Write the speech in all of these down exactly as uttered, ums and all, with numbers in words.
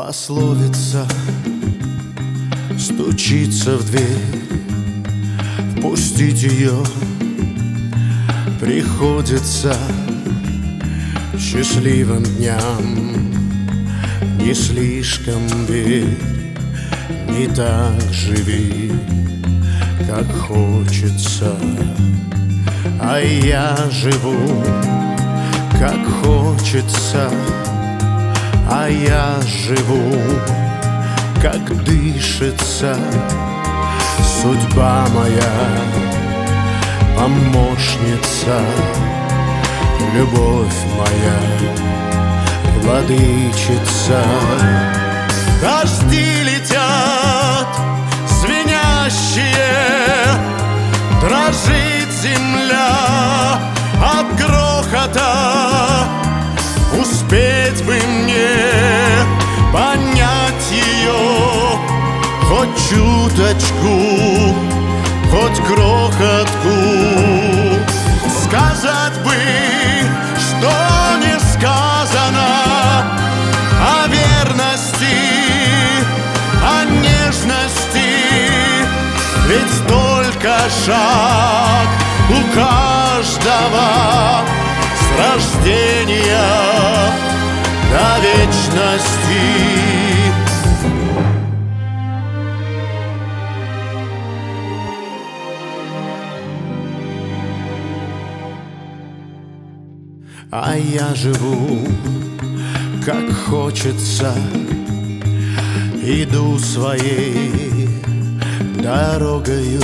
Пословица стучится в дверь, впустить ее приходится счастливым дням. Не слишком верь, не так живи, как хочется. А я живу, как хочется. А я живу, как дышится. Судьба моя, помощница, любовь моя, владычица. Дожди летят звенящие, дрожит земля от грохота. Успеть бы мне понять ее хоть чуточку, хоть крохотку. Сказать бы, что не сказано о верности, о нежности. Ведь только шаг у каждого с рождения до вечности. А я живу, как хочется, иду своей дорогою.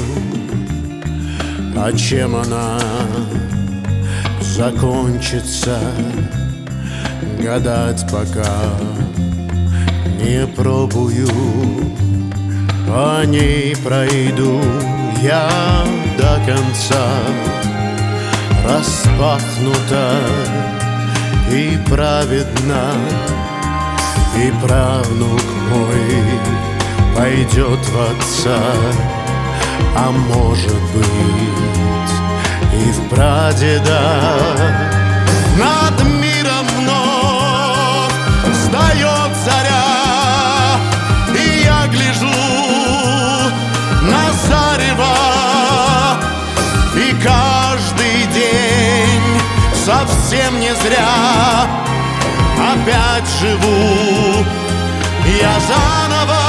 А чем она закончится, гадать пока не пробую. По ней пройду я до конца. Распахнута и праведна, и правнук мой пойдет в отца. А может быть и в прадеда. Над миром вновь встает заря, и я гляжу на зарево. И каждый день совсем не зря опять живу я заново.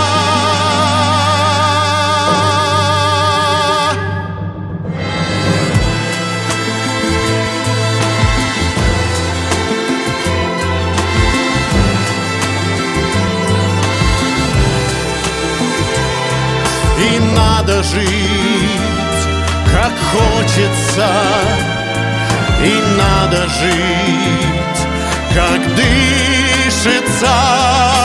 И надо жить, как хочется, и надо жить, как дышится.